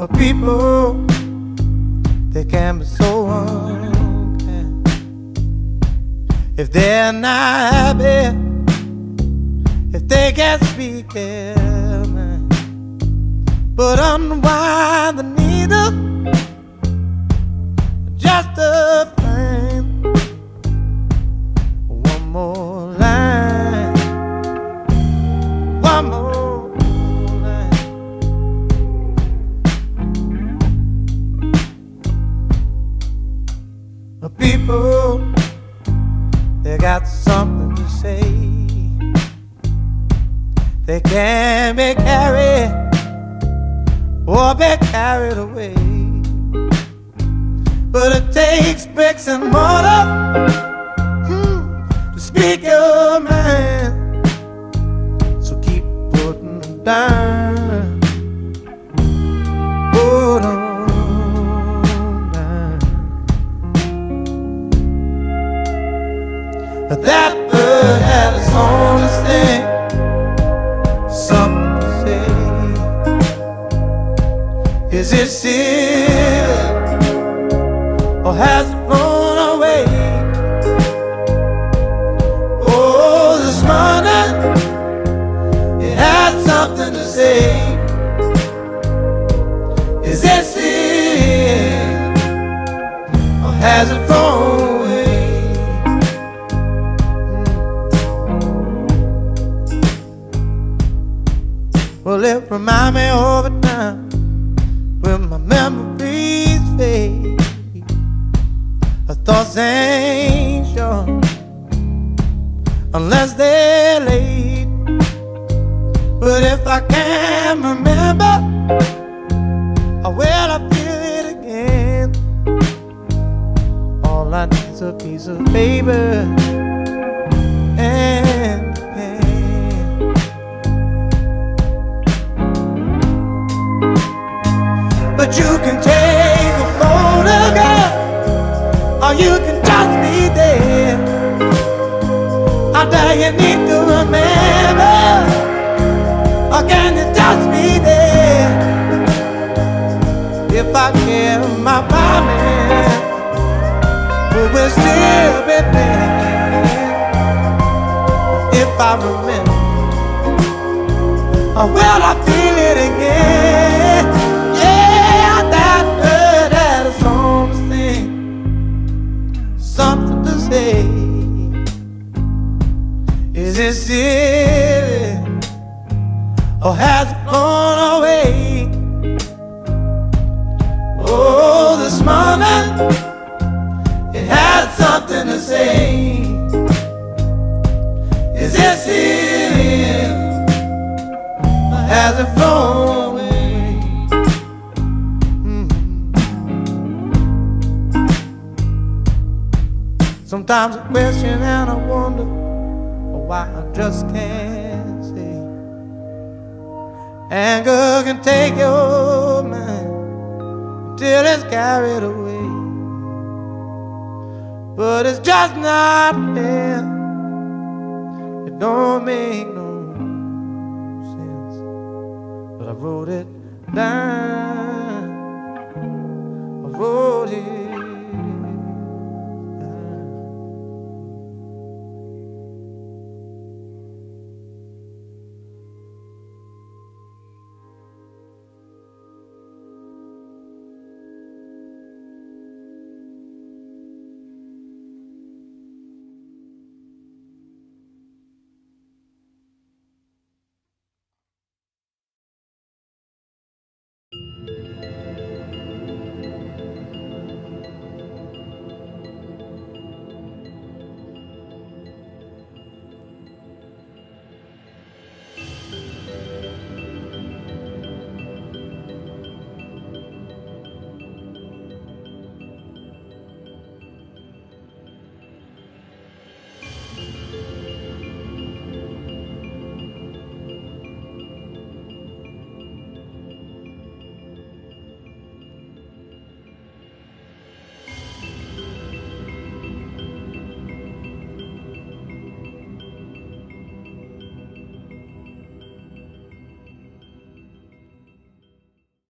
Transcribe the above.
People, they can be so unkind. If they're not happy, if they can't speak their mind, but unwind the needle just to find one more line, one more. People, they got something to say. They can't be carried or be carried away. But it takes bricks and mortar to speak your mind. So keep putting them down. Put 'em that bird had a song to sing, something to say. Is it still, or has it flown away? Oh, this morning it had something to say. Is it still, or has it flown away? Well, it reminds me of a time when my memories fade. Our thoughts ain't sure unless they're late. But if I can't remember, how will I feel it again? All I need is a piece of paper and but you can take a photograph, or you can just be there. How do you need to remember, or can you just be there? If I care, my man will still be there. If I remember, or will I feel it again? Something to say. Is it still, or has it flown away? Oh, this morning it had something to say. Is it still, or has it flown away? Sometimes I question and I wonder why I just can't say. Anger can take your mind until it's carried away, but it's just not fair. It don't make no sense, but I wrote it down.